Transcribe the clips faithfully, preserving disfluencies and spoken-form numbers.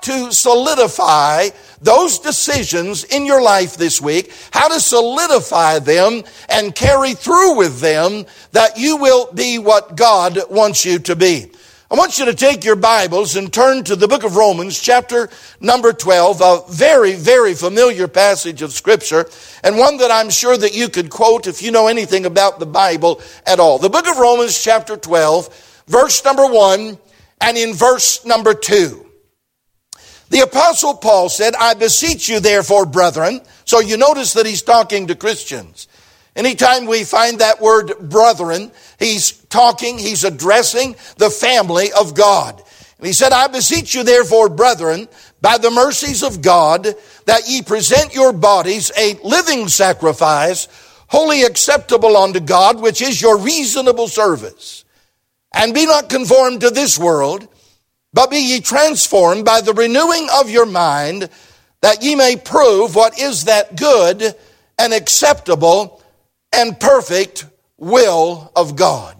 to solidify those decisions in your life this week, how to solidify them and carry through with them that you will be what God wants you to be. I want you to take your Bibles and turn to the book of Romans, chapter number twelve, a very, very familiar passage of Scripture, and one that I'm sure that you could quote if you know anything about the Bible at all. The book of Romans, chapter twelve, verse number one, and in verse number two. The Apostle Paul said, I beseech you therefore, brethren. So you notice that he's talking to Christians. Anytime we find that word brethren, he's talking, he's addressing the family of God. And he said, I beseech you therefore, brethren, by the mercies of God, that ye present your bodies a living sacrifice, wholly acceptable unto God, which is your reasonable service. And be not conformed to this world, but be ye transformed by the renewing of your mind, that ye may prove what is that good and acceptable and perfect will of God.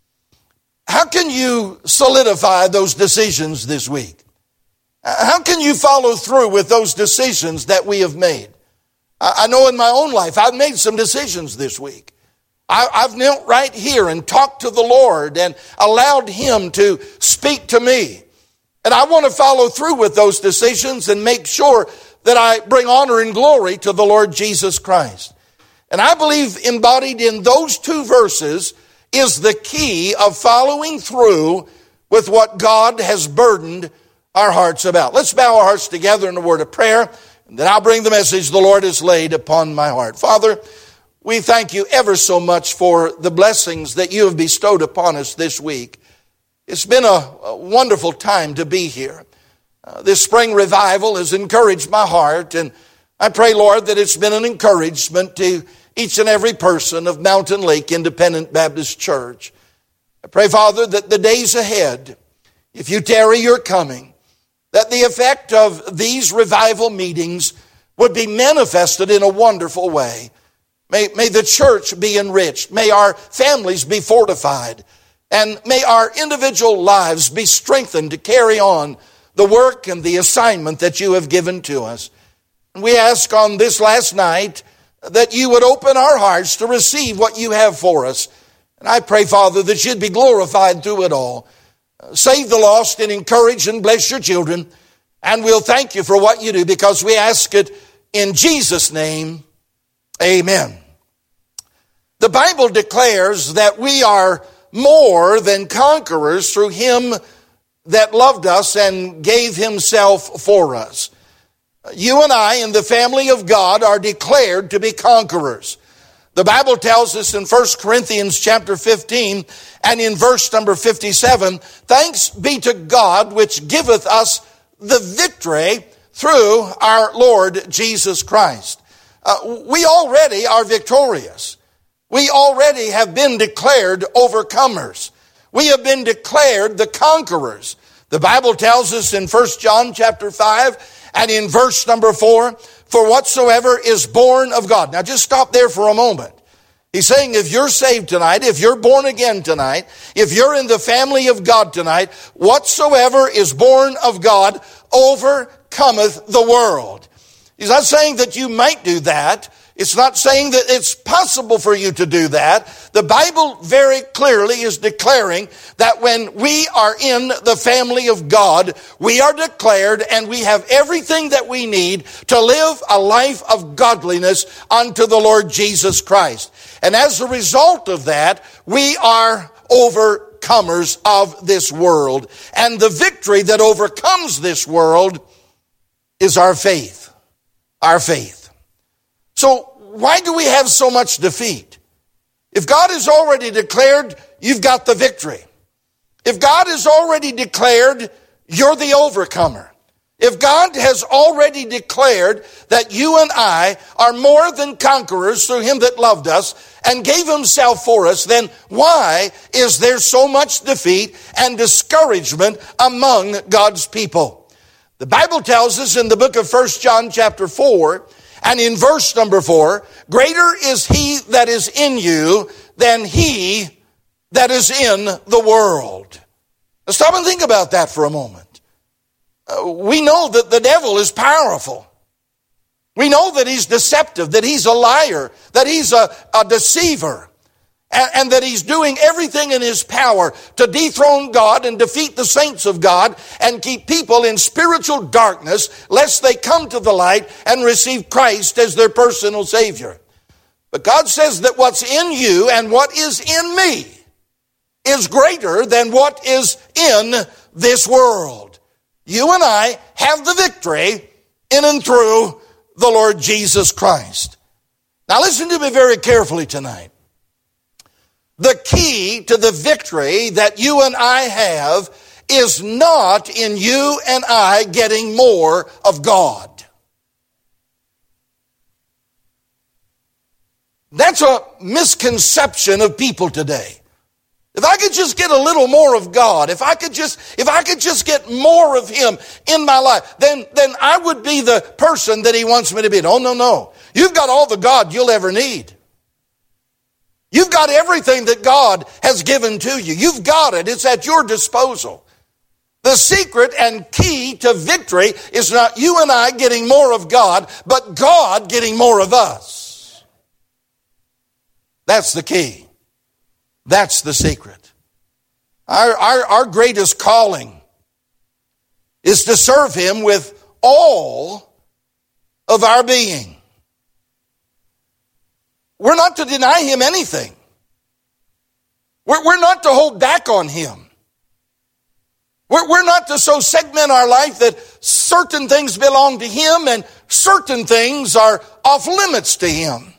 How can you solidify those decisions this week? How can you follow through with those decisions that we have made? I know in my own life, I've made some decisions this week. I've knelt right here and talked to the Lord and allowed Him to speak to me. And I want to follow through with those decisions and make sure that I bring honor and glory to the Lord Jesus Christ. And I believe embodied in those two verses is the key of following through with what God has burdened our hearts about. Let's bow our hearts together in a word of prayer, and then I'll bring the message the Lord has laid upon my heart. Father, we thank you ever so much for the blessings that you have bestowed upon us this week. It's been a, a wonderful time to be here. Uh, this spring revival has encouraged my heart, and I pray, Lord, that it's been an encouragement to each and every person of Mountain Lake Independent Baptist Church. I pray, Father, that the days ahead, if you tarry your coming, that the effect of these revival meetings would be manifested in a wonderful way. May, may the church be enriched. May our families be fortified. And may our individual lives be strengthened to carry on the work and the assignment that you have given to us. And we ask on this last night that you would open our hearts to receive what you have for us. And I pray, Father, that you'd be glorified through it all. Save the lost and encourage and bless your children. And we'll thank you for what you do because we ask it in Jesus' name. Amen. The Bible declares that we are more than conquerors through him that loved us and gave himself for us. You and I in the family of God are declared to be conquerors. The Bible tells us in First Corinthians chapter fifteen and in verse number fifty-seven, thanks be to God which giveth us the victory through our Lord Jesus Christ. Uh, we already are victorious. We already have been declared overcomers. We have been declared the conquerors. The Bible tells us in First John chapter five and in verse number four, for whatsoever is born of God. Now just stop there for a moment. He's saying if you're saved tonight, if you're born again tonight, if you're in the family of God tonight, whatsoever is born of God overcometh the world. He's not saying that you might do that. It's not saying that it's possible for you to do that. The Bible very clearly is declaring that when we are in the family of God, we are declared and we have everything that we need to live a life of godliness unto the Lord Jesus Christ. And as a result of that, we are overcomers of this world. And the victory that overcomes this world is our faith. Our faith. So why do we have so much defeat? If God has already declared you've got the victory, if God has already declared you're the overcomer, if God has already declared that you and I are more than conquerors through him that loved us and gave himself for us, then why is there so much defeat and discouragement among God's people? The Bible tells us in the book of First John chapter four, and in verse number four, greater is he that is in you than he that is in the world. Now stop and think about that for a moment. Uh, we know that the devil is powerful. We know that he's deceptive, that he's a liar, that he's a, a deceiver, and, and that he's doing everything in his power to dethrone God and defeat the saints of God and keep people in spiritual darkness lest they come to the light and receive Christ as their personal Savior. But God says that what's in you and what is in me is greater than what is in this world. You and I have the victory in and through the Lord Jesus Christ. Now listen to me very carefully tonight. The key to the victory that you and I have is not in you and I getting more of God. That's a misconception of people today. If I could just get a little more of God, if I could just, if I could just get more of Him in my life, then, then I would be the person that He wants me to be. No, no, no. You've got all the God you'll ever need. You've got everything that God has given to you. You've got it. It's at your disposal. The secret and key to victory is not you and I getting more of God, but God getting more of us. That's the key. That's the secret. Our, our, our greatest calling is to serve Him with all of our being. We're not to deny Him anything. We're, we're not to hold back on Him. We're, we're not to so segment our life that certain things belong to Him and certain things are off limits to Him.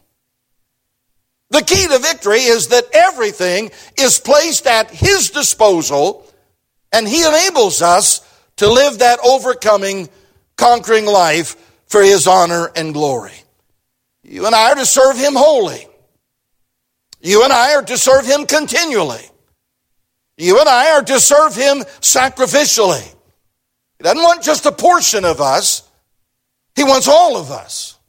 The key to victory is that everything is placed at His disposal and He enables us to live that overcoming, conquering life for His honor and glory. You and I are to serve Him wholly. You and I are to serve Him continually. You and I are to serve Him sacrificially. He doesn't want just a portion of us. He wants all of us.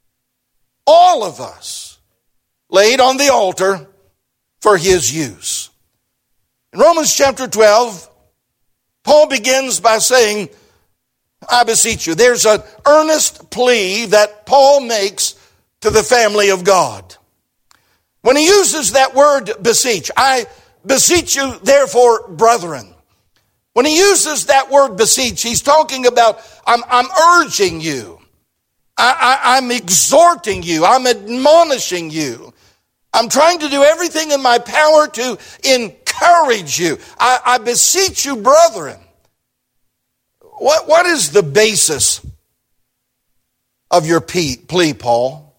All of us. Laid on the altar for His use. In Romans chapter twelve, Paul begins by saying, I beseech you. There's an earnest plea that Paul makes to the family of God. When he uses that word beseech, I beseech you therefore, brethren. When he uses that word beseech, he's talking about, I'm, I'm urging you. I, I, I'm exhorting you. I'm admonishing you. I'm trying to do everything in my power to encourage you. I, I beseech you, brethren. What, what is the basis of your plea, Paul?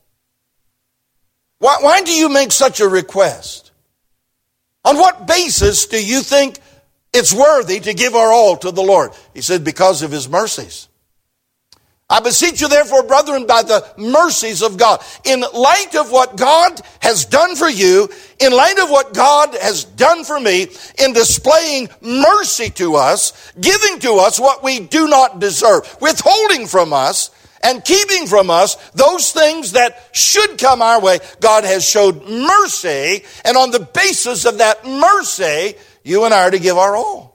Why, why do you make such a request? On what basis do you think it's worthy to give our all to the Lord? He said, because of His mercies. I beseech you therefore, brethren, by the mercies of God. In light of what God has done for you, in light of what God has done for me, in displaying mercy to us, giving to us what we do not deserve, withholding from us and keeping from us those things that should come our way, God has showed mercy, and on the basis of that mercy, you and I are to give our all.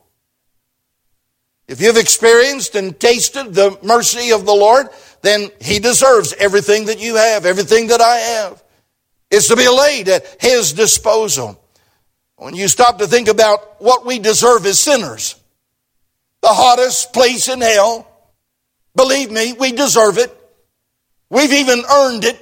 If you've experienced and tasted the mercy of the Lord, then He deserves everything that you have, everything that I have. It's to be laid at His disposal. When you stop to think about what we deserve as sinners, the hottest place in hell, believe me, we deserve it. We've even earned it.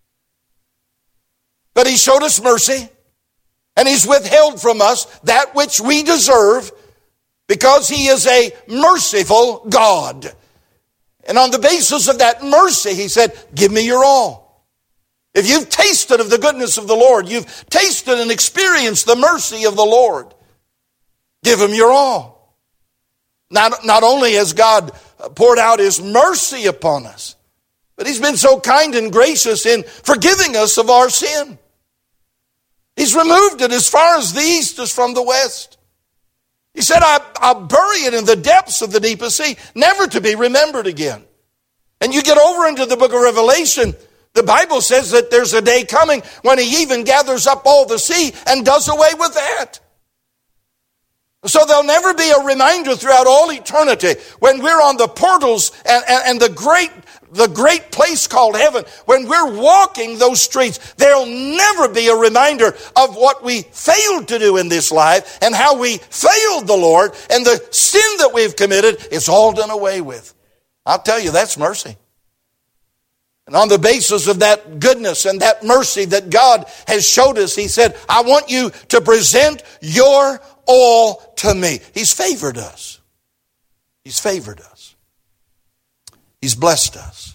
But He showed us mercy, and He's withheld from us that which we deserve, because He is a merciful God. And on the basis of that mercy, He said, give me your all. If you've tasted of the goodness of the Lord, you've tasted and experienced the mercy of the Lord, give Him your all. Not, not only has God poured out His mercy upon us, but He's been so kind and gracious in forgiving us of our sin. He's removed it as far as the east is from the west. He said, I, I'll bury it in the depths of the deepest sea, never to be remembered again. And you get over into the book of Revelation, the Bible says that there's a day coming when He even gathers up all the sea and does away with that. So there'll never be a reminder throughout all eternity when we're on the portals and, and, and the great the great place called heaven. When we're walking those streets, there'll never be a reminder of what we failed to do in this life and how we failed the Lord and the sin that we've committed. It's all done away with. I'll tell you, that's mercy. And on the basis of that goodness and that mercy that God has showed us, He said, I want you to present your all to me. He's favored us. He's favored us. He's blessed us.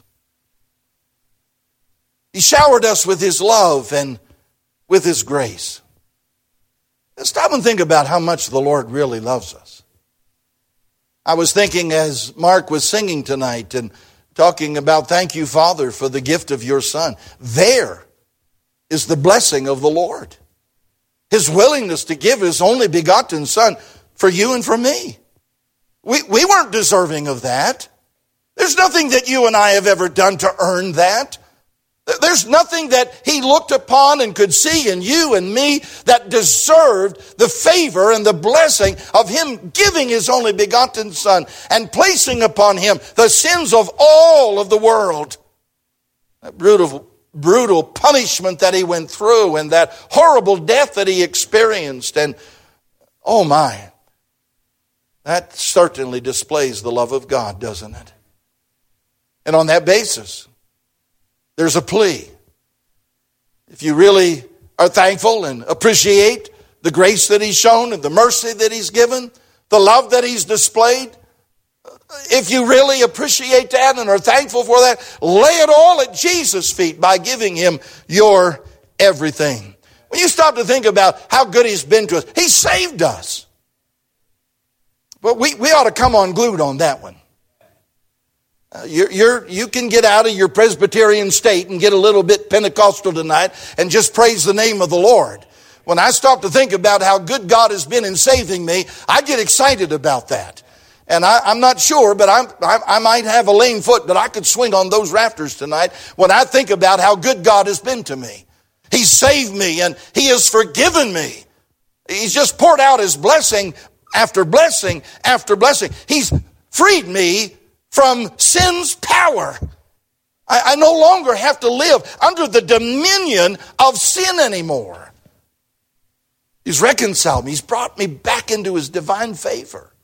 He showered us with His love and with His grace. Let's stop and think about how much the Lord really loves us. I was thinking as Mark was singing tonight and talking about, thank you, Father, for the gift of your Son. There is the blessing of the Lord. His willingness to give His only begotten Son for you and for me. We, we weren't deserving of that. There's nothing that you and I have ever done to earn that. There's nothing that He looked upon and could see in you and me that deserved the favor and the blessing of Him giving His only begotten Son and placing upon Him the sins of all of the world. That brutal, brutal punishment that He went through and that horrible death that He experienced. And oh my, that certainly displays the love of God, doesn't it? And on that basis, there's a plea. If you really are thankful and appreciate the grace that He's shown and the mercy that He's given, the love that He's displayed, if you really appreciate that and are thankful for that, lay it all at Jesus' feet by giving Him your everything. When you stop to think about how good He's been to us, He saved us. But we, we ought to come unglued on that one. Uh, you're, you're, you can get out of your Presbyterian state and get a little bit Pentecostal tonight and just praise the name of the Lord. When I stop to think about how good God has been in saving me, I get excited about that. And I, I'm not sure, but I'm, I, I might have a lame foot, but I could swing on those rafters tonight when I think about how good God has been to me. He saved me and He has forgiven me. He's just poured out His blessing after blessing after blessing. He's freed me from sin's power. I, I no longer have to live under the dominion of sin anymore. He's reconciled me. He's brought me back into His divine favor.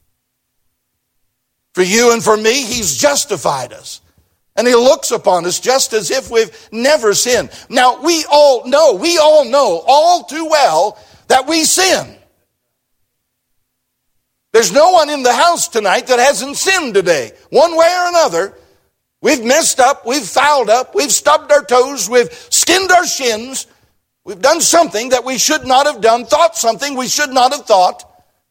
For you and for me, He's justified us. And He looks upon us just as if we've never sinned. Now, we all know, we all know all too well that we sin. There's no one in the house tonight that hasn't sinned today. One way or another, we've messed up, we've fouled up, we've stubbed our toes, we've skinned our shins. We've done something that we should not have done, thought something we should not have thought.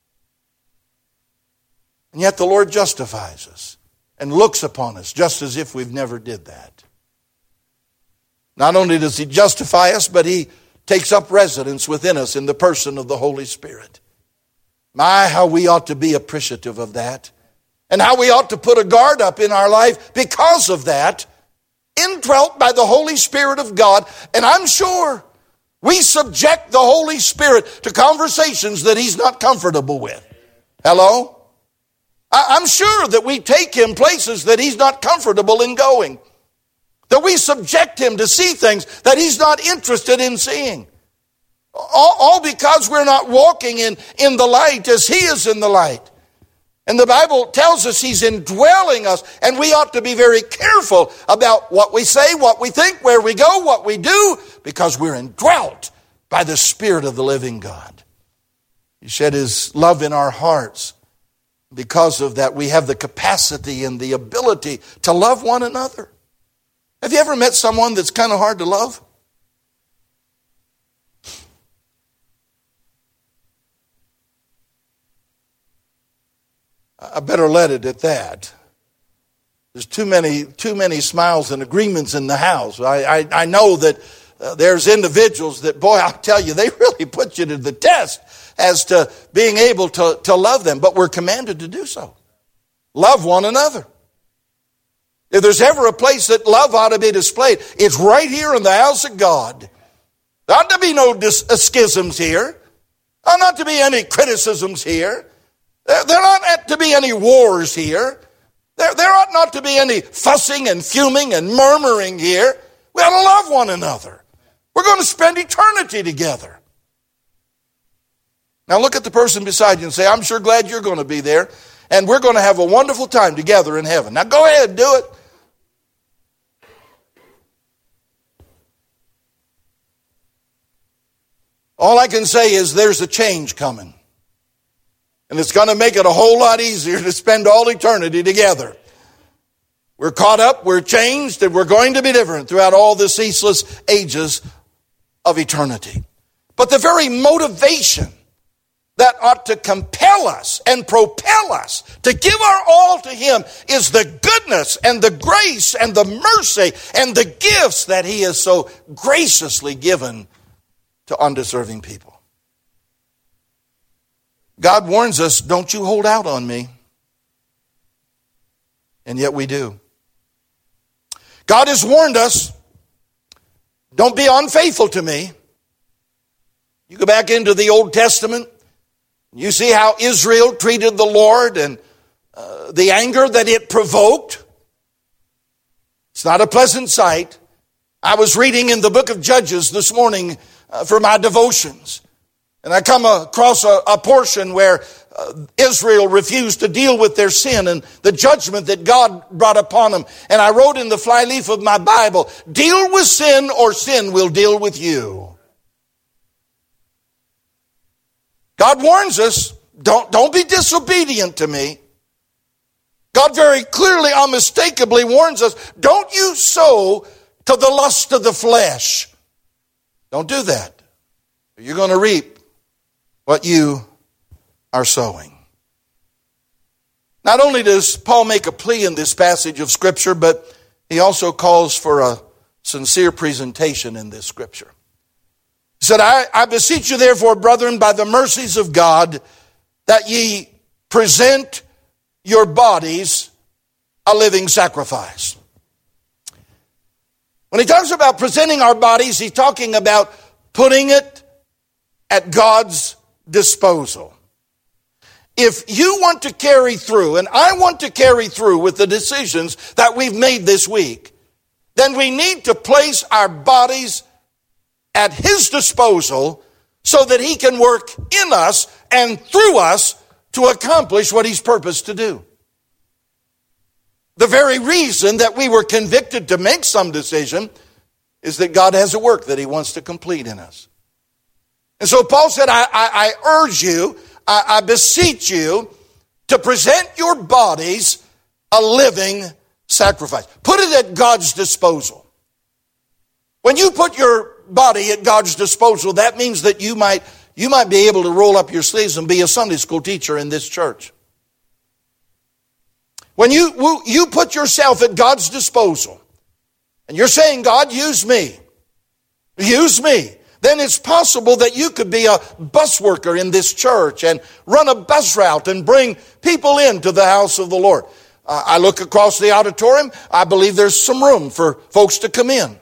And yet the Lord justifies us and looks upon us just as if we've never did that. Not only does He justify us, but He takes up residence within us in the person of the Holy Spirit. My, how we ought to be appreciative of that. And how we ought to put a guard up in our life because of that. Indwelt by the Holy Spirit of God. And I'm sure we subject the Holy Spirit to conversations that He's not comfortable with. Hello? I'm sure that we take Him places that He's not comfortable in going. That we subject Him to see things that He's not interested in seeing. All, all because we're not walking in, in the light as He is in the light. And the Bible tells us He's indwelling us, and we ought to be very careful about what we say, what we think, where we go, what we do, because we're indwelt by the Spirit of the living God. He shed His love in our hearts. Because of that, we have the capacity and the ability to love one another. Have you ever met someone that's kind of hard to love? I better let it at that. There's too many, too many smiles and agreements in the house. I, I, I know that uh, there's individuals that, boy, I'll tell you, they really put you to the test as to being able to, to love them. But we're commanded to do so. Love one another. If there's ever a place that love ought to be displayed, it's right here in the house of God. There ought to be no dis- schisms here. There ought not to be any criticisms here. There, there ought to be any wars here. There, there ought not to be any fussing and fuming and murmuring here. We ought to love one another. We're going to spend eternity together. Now look at the person beside you and say, I'm sure glad you're going to be there, and we're going to have a wonderful time together in heaven. Now go ahead, do it. All I can say is there's a change coming. And it's going to make it a whole lot easier to spend all eternity together. We're caught up, we're changed, and we're going to be different throughout all the ceaseless ages of eternity. But the very motivation that ought to compel us and propel us to give our all to Him is the goodness and the grace and the mercy and the gifts that He has so graciously given to undeserving people. God warns us, don't you hold out on me. And yet we do. God has warned us, don't be unfaithful to me. You go back into the Old Testament, you see how Israel treated the Lord and uh, the anger that it provoked. It's not a pleasant sight. I was reading in the book of Judges this morning uh, for my devotions. And I come across a, a portion where uh, Israel refused to deal with their sin and the judgment that God brought upon them. And I wrote in the flyleaf of my Bible, deal with sin or sin will deal with you. God warns us, don't, don't be disobedient to me. God very clearly, unmistakably warns us, don't you sow to the lust of the flesh. Don't do that. You're going to reap what you are sowing. Not only does Paul make a plea in this passage of Scripture, but he also calls for a sincere presentation in this Scripture. He said, I, I beseech you therefore, brethren, by the mercies of God, that ye present your bodies a living sacrifice. When he talks about presenting our bodies, he's talking about putting it at God's disposal. If you want to carry through, and I want to carry through with the decisions that we've made this week, then we need to place our bodies at His disposal so that He can work in us and through us to accomplish what He's purposed to do. The very reason that we were convicted to make some decision is that God has a work that He wants to complete in us. And so Paul said, I, I, I urge you, I, I beseech you to present your bodies a living sacrifice. Put it at God's disposal. When you put your body at God's disposal, that means that you might, you might be able to roll up your sleeves and be a Sunday school teacher in this church. When you, you put yourself at God's disposal, and you're saying, God, use me, use me, then it's possible that you could be a bus worker in this church and run a bus route and bring people into the house of the Lord. Uh, I look across the auditorium, I believe there's some room for folks to come in.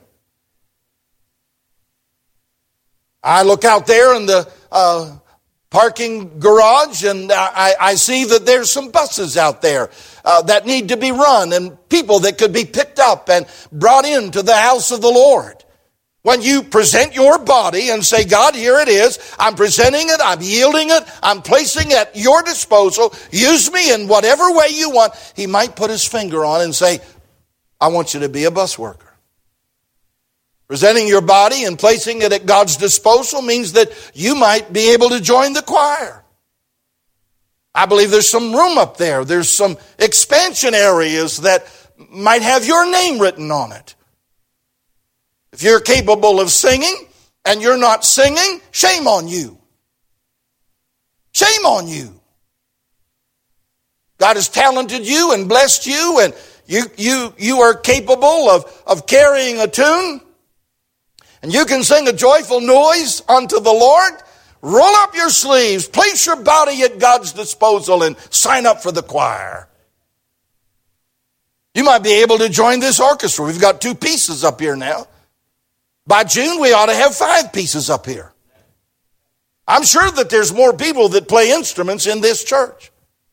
I look out there in the uh, parking garage and I, I see that there's some buses out there uh, that need to be run and people that could be picked up and brought into the house of the Lord. When you present your body and say, God, here it is. I'm presenting it. I'm yielding it. I'm placing it at your disposal. Use me in whatever way you want. He might put his finger on and say, I want you to be a bus worker. Presenting your body and placing it at God's disposal means that you might be able to join the choir. I believe there's some room up there. There's some expansion areas that might have your name written on it. If you're capable of singing and you're not singing, shame on you. Shame on you. God has talented you and blessed you, and you, you, you are capable of, of carrying a tune, and you can sing a joyful noise unto the Lord. Roll up your sleeves, place your body at God's disposal, and sign up for the choir. You might be able to join this orchestra. We've got two pieces up here now. By June, we ought to have five pieces up here. I'm sure that there's more people that play instruments in this church.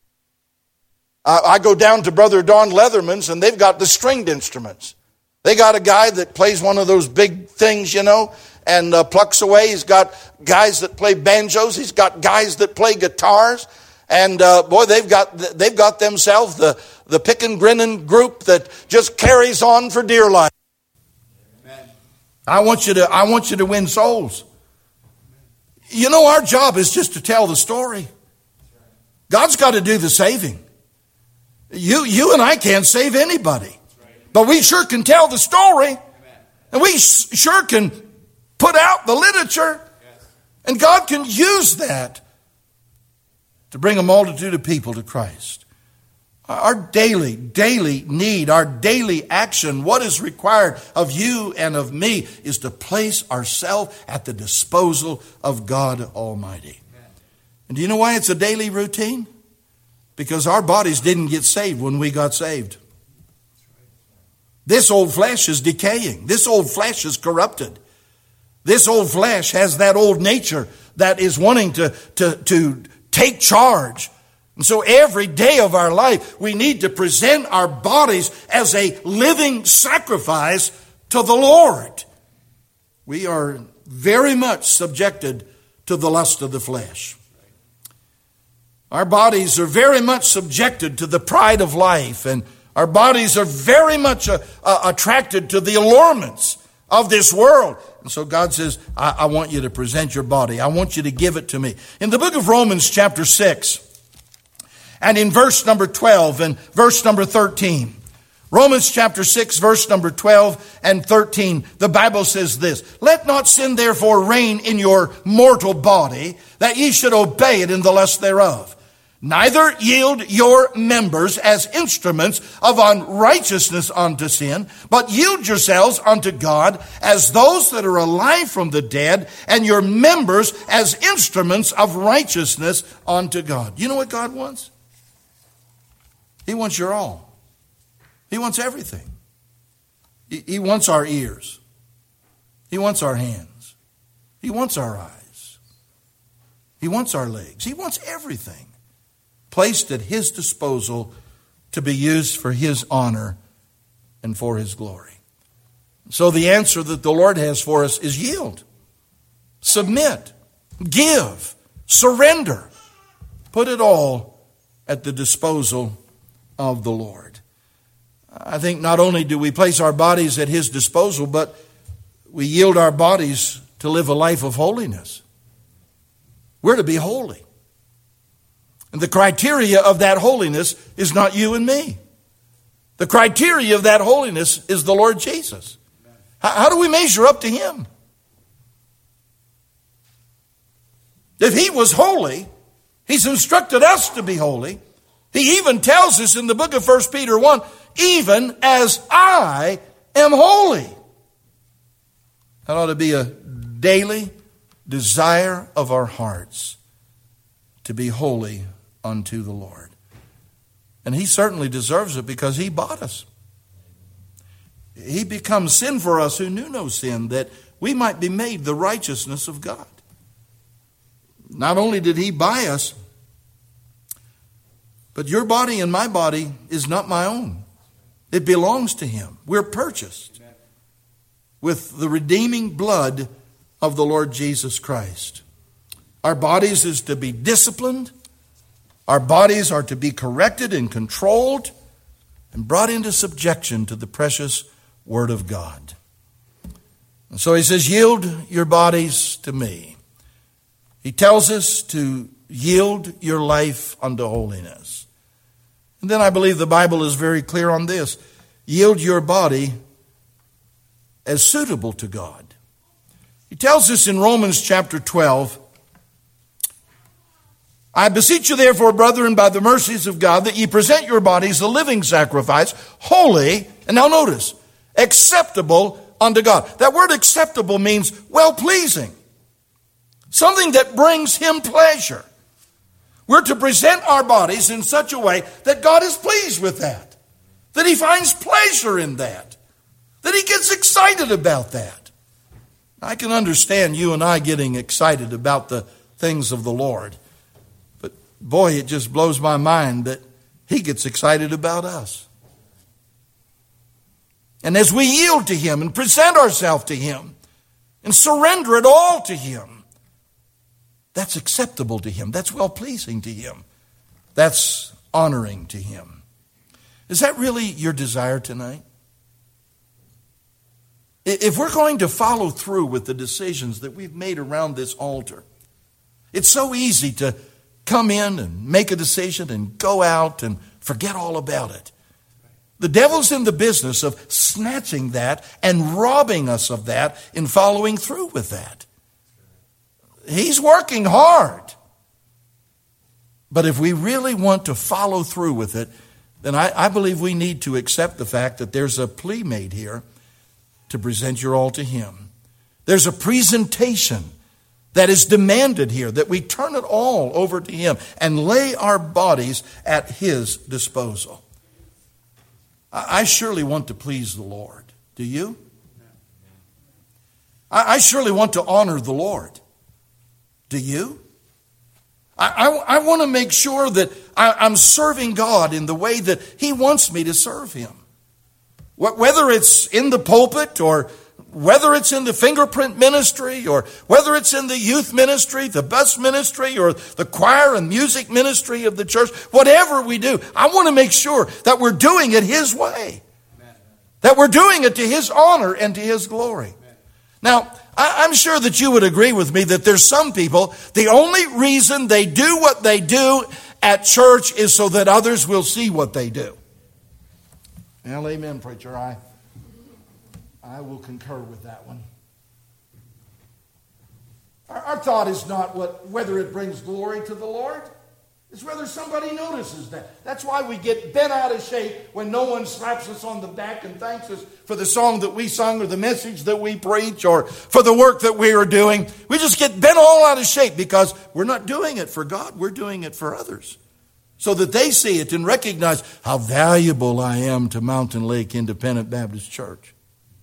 Uh, I go down to Brother Don Leatherman's, and they've got the stringed instruments. They got a guy that plays one of those big things, you know, and uh, plucks away. He's got guys that play banjos. He's got guys that play guitars. And uh, boy, they've got they've got themselves the, the pickin' grinning group that just carries on for dear life. Amen. I want you to I want you to win souls. You know, our job is just to tell the story. God's got to do the saving. You, you and I can't save anybody. But we sure can tell the story. And we sure can put out the literature. And God can use that to bring a multitude of people to Christ. Our daily, daily need, our daily action, what is required of you and of me is to place ourselves at the disposal of God Almighty. And do you know why it's a daily routine? Because our bodies didn't get saved when we got saved. This old flesh is decaying. This old flesh is corrupted. This old flesh has that old nature that is wanting to, to, to take charge. And so every day of our life, we need to present our bodies as a living sacrifice to the Lord. We are very much subjected to the lust of the flesh. Our bodies are very much subjected to the pride of life, and our bodies are very much uh, uh, attracted to the allurements of this world. And so God says, I, I want you to present your body. I want you to give it to me. In the book of Romans chapter six, and in verse number twelve and verse number thirteen, Romans chapter six, verse number twelve and thirteen, the Bible says this, let not sin therefore reign in your mortal body, that ye should obey it in the lust thereof. Neither yield your members as instruments of unrighteousness unto sin, but yield yourselves unto God as those that are alive from the dead, and your members as instruments of righteousness unto God. You know what God wants? He wants your all. He wants everything. He wants our ears. He wants our hands. He wants our eyes. He wants our legs. He wants everything placed at His disposal to be used for His honor and for His glory. So the answer that the Lord has for us is yield, submit, give, surrender. Put it all at the disposal of the Lord. I think not only do we place our bodies at His disposal, but we yield our bodies to live a life of holiness. We're to be holy. And the criteria of that holiness is not you and me. The criteria of that holiness is the Lord Jesus. How, how do we measure up to Him? If He was holy, He's instructed us to be holy. He even tells us in the book of First Peter one, even as I am holy. That ought to be a daily desire of our hearts to be holy unto the Lord. And He certainly deserves it because He bought us. He becomes sin for us who knew no sin, that we might be made the righteousness of God. Not only did He buy us, but your body and my body is not my own. It belongs to Him. We're purchased with the redeeming blood of the Lord Jesus Christ. Our bodies is to be disciplined. Our bodies are to be corrected and controlled and brought into subjection to the precious Word of God. And so He says, yield your bodies to me. He tells us to yield your life unto holiness. And then I believe the Bible is very clear on this. Yield your body as suitable to God. He tells us in Romans chapter twelve, I beseech you therefore, brethren, by the mercies of God, that ye present your bodies a living sacrifice, holy, and now notice, acceptable unto God. That word acceptable means well-pleasing. Something that brings Him pleasure. We're to present our bodies in such a way that God is pleased with that. That He finds pleasure in that. That He gets excited about that. I can understand you and I getting excited about the things of the Lord. But boy, it just blows my mind that He gets excited about us. And as we yield to Him and present ourselves to Him and surrender it all to Him, that's acceptable to Him. That's well-pleasing to Him. That's honoring to Him. Is that really your desire tonight? If we're going to follow through with the decisions that we've made around this altar, it's so easy to come in and make a decision and go out and forget all about it. The devil's in the business of snatching that and robbing us of that in following through with that. He's working hard. But if we really want to follow through with it, then I, I believe we need to accept the fact that there's a plea made here to present your all to Him. There's a presentation that is demanded here, that we turn it all over to Him and lay our bodies at His disposal. I, I surely want to please the Lord. Do you? I, I surely want to honor the Lord. Do you? I, I, I want to make sure that I, I'm serving God in the way that He wants me to serve Him. Whether it's in the pulpit or whether it's in the fingerprint ministry or whether it's in the youth ministry, the bus ministry, or the choir and music ministry of the church, whatever we do, I want to make sure that we're doing it His way. Amen. That we're doing it to His honor and to His glory. Amen. Now, I'm sure that you would agree with me that there's some people, the only reason they do what they do at church is so that others will see what they do. Well, amen, preacher. I, I will concur with that one. Our, our thought is not what whether it brings glory to the Lord. It's whether somebody notices that. That's why we get bent out of shape when no one slaps us on the back and thanks us for the song that we sung or the message that we preach or for the work that we are doing. We just get bent all out of shape because we're not doing it for God. We're doing it for others so that they see it and recognize how valuable I am to Mountain Lake Independent Baptist Church.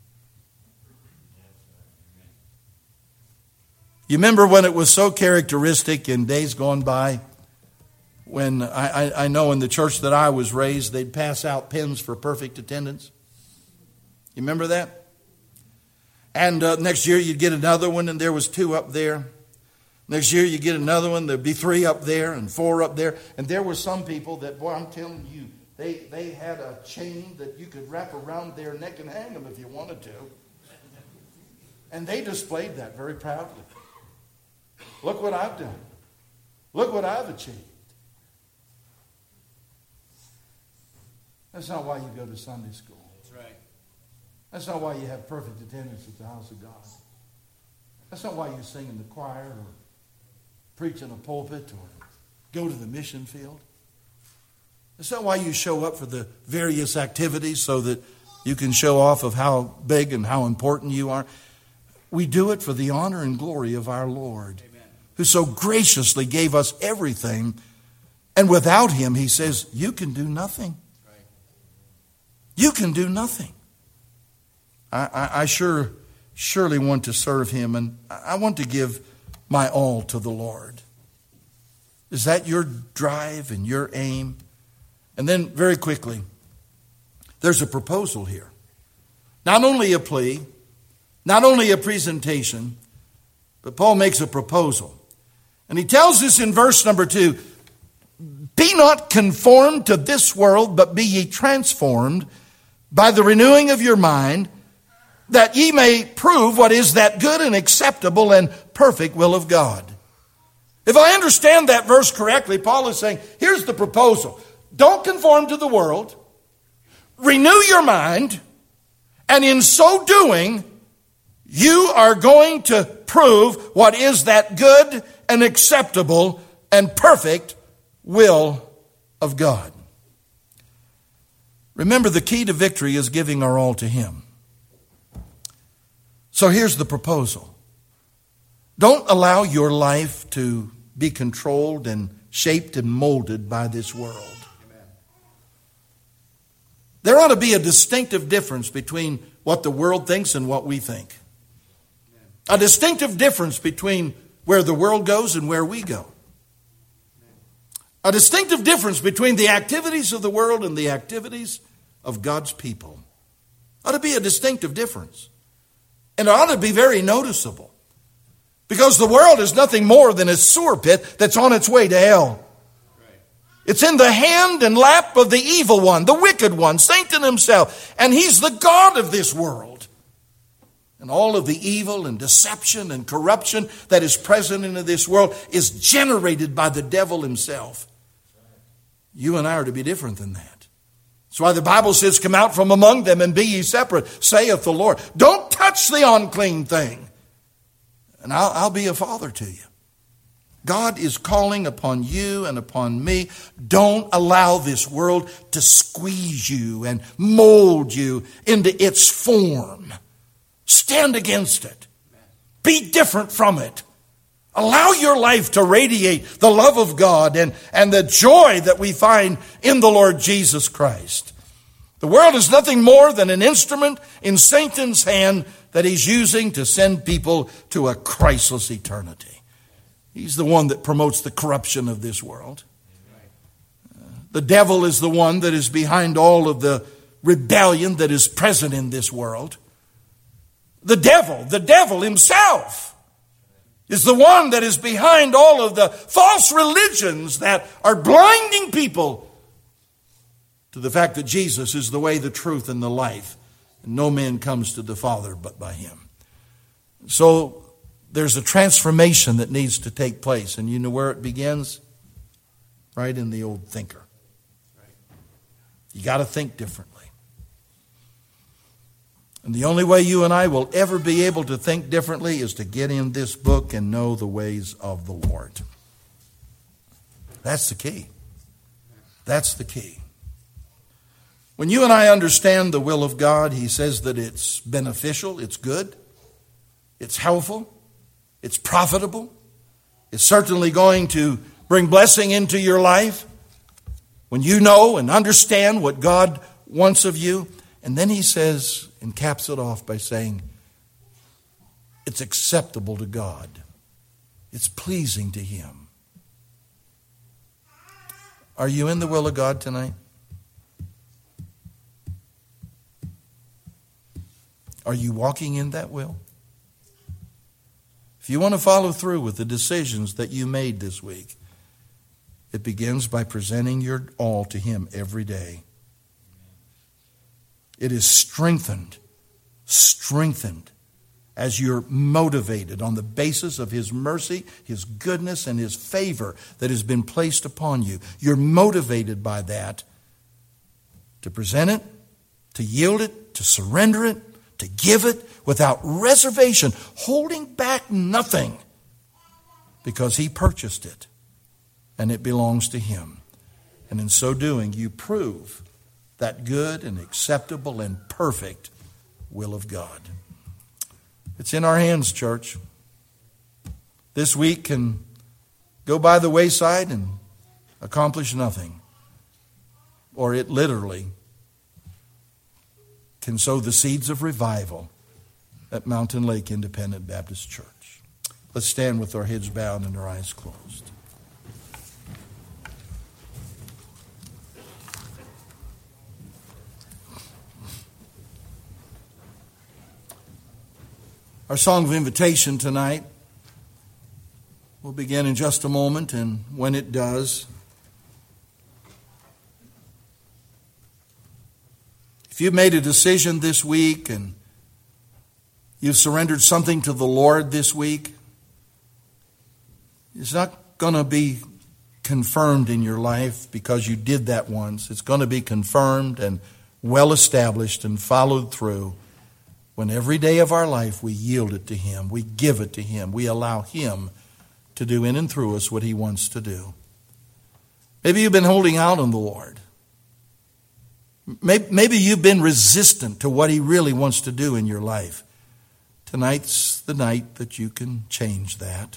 You remember when it was so characteristic in days gone by? When I, I, I know in the church that I was raised, they'd pass out pins for perfect attendance. You remember that? And uh, next year you'd get another one, and there was two up there. Next year you'd get another one, there'd be three up there and four up there. And there were some people that, boy, I'm telling you, they, they had a chain that you could wrap around their neck and hang them if you wanted to. And they displayed that very proudly. Look what I've done. Look what I've achieved. That's not why you go to Sunday school. That's right. That's not why you have perfect attendance at the house of God. That's not why you sing in the choir or preach in a pulpit or go to the mission field. That's not why you show up for the various activities so that you can show off of how big and how important you are. We do it for the honor and glory of our Lord, Amen, who so graciously gave us everything. And without Him, He says, you can do nothing. You can do nothing. I, I, I sure, surely want to serve Him, and I want to give my all to the Lord. Is that your drive and your aim? And then very quickly, there's a proposal here. Not only a plea, not only a presentation, but Paul makes a proposal. And he tells us in verse number two, be not conformed to this world, but be ye transformed by the renewing of your mind, that ye may prove what is that good and acceptable and perfect will of God. If I understand that verse correctly, Paul is saying, here's the proposal. Don't conform to the world. Renew your mind. And in so doing, you are going to prove what is that good and acceptable and perfect will of God. Remember, the key to victory is giving our all to Him. So here's the proposal. Don't allow your life to be controlled and shaped and molded by this world. Amen. There ought to be a distinctive difference between what the world thinks and what we think. Amen. A distinctive difference between where the world goes and where we go. A distinctive difference between the activities of the world and the activities of God's people. Ought to be a distinctive difference. And it ought to be very noticeable. Because the world is nothing more than a sewer pit that's on its way to hell. It's in the hand and lap of the evil one, the wicked one, Satan himself. And he's the God of this world. And all of the evil and deception and corruption that is present in this world is generated by the devil himself. You and I are to be different than that. That's why the Bible says, come out from among them and be ye separate, saith the Lord. Don't touch the unclean thing, and I'll, I'll be a father to you. God is calling upon you and upon me. Don't allow this world to squeeze you and mold you into its form. Stand against it. Be different from it. Allow your life to radiate the love of God and, and the joy that we find in the Lord Jesus Christ. The world is nothing more than an instrument in Satan's hand that he's using to send people to a Christless eternity. He's the one that promotes the corruption of this world. Uh, the devil is the one that is behind all of the rebellion that is present in this world. The devil, the devil himself, is the one that is behind all of the false religions that are blinding people to the fact that Jesus is the way, the truth, and the life. And no man comes to the Father but by him. So there's a transformation that needs to take place. And you know where it begins? Right in the old thinker. You got to think differently. And the only way you and I will ever be able to think differently is to get in this book and know the ways of the Lord. That's the key. That's the key. When you and I understand the will of God, he says that it's beneficial, it's good, it's helpful, it's profitable, it's certainly going to bring blessing into your life when you know and understand what God wants of you. And then he says, and caps it off by saying, it's acceptable to God. It's pleasing to him. Are you in the will of God tonight? Are you walking in that will? If you want to follow through with the decisions that you made this week, it begins by presenting your all to him every day. It is strengthened, strengthened as you're motivated on the basis of his mercy, his goodness, and his favor that has been placed upon you. You're motivated by that to present it, to yield it, to surrender it, to give it without reservation, holding back nothing, because he purchased it and it belongs to him. And in so doing, you prove that good and acceptable and perfect will of God. It's in our hands, church. This week can go by the wayside and accomplish nothing. Or it literally can sow the seeds of revival at Mountain Lake Independent Baptist Church. Let's stand with our heads bowed and our eyes closed. Our song of invitation tonight will begin in just a moment, and when it does, if you've made a decision this week and you've surrendered something to the Lord this week, it's not going to be confirmed in your life because you did that once. It's going to be confirmed and well established and followed through when every day of our life we yield it to him, we give it to him, we allow him to do in and through us what he wants to do. Maybe you've been holding out on the Lord. Maybe you've been resistant to what he really wants to do in your life. Tonight's the night that you can change that.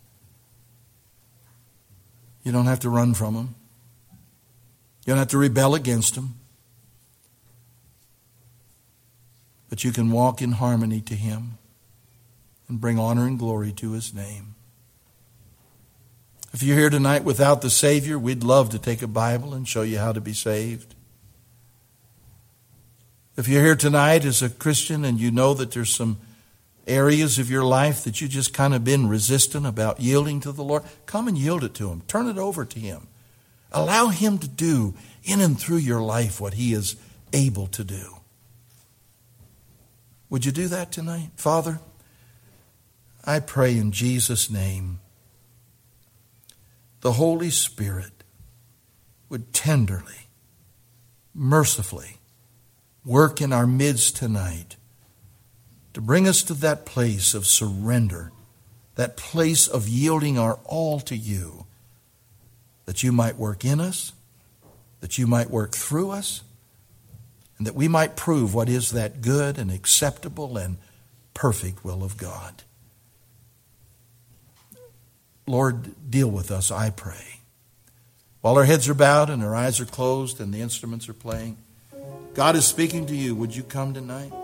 You don't have to run from him. You don't have to rebel against him. But you can walk in harmony to him and bring honor and glory to his name. If you're here tonight without the Savior, we'd love to take a Bible and show you how to be saved. If you're here tonight as a Christian and you know that there's some areas of your life that you just kind of been resistant about yielding to the Lord, come and yield it to Him. Turn it over to Him. Allow Him to do in and through your life what He is able to do. Would you do that tonight? Father, I pray in Jesus' name, the Holy Spirit would tenderly, mercifully work in our midst tonight to bring us to that place of surrender, that place of yielding our all to You, that You might work in us, that You might work through us, and that we might prove what is that good and acceptable and perfect will of God. Lord, deal with us, I pray. While our heads are bowed and our eyes are closed and the instruments are playing, God is speaking to you. Would you come tonight?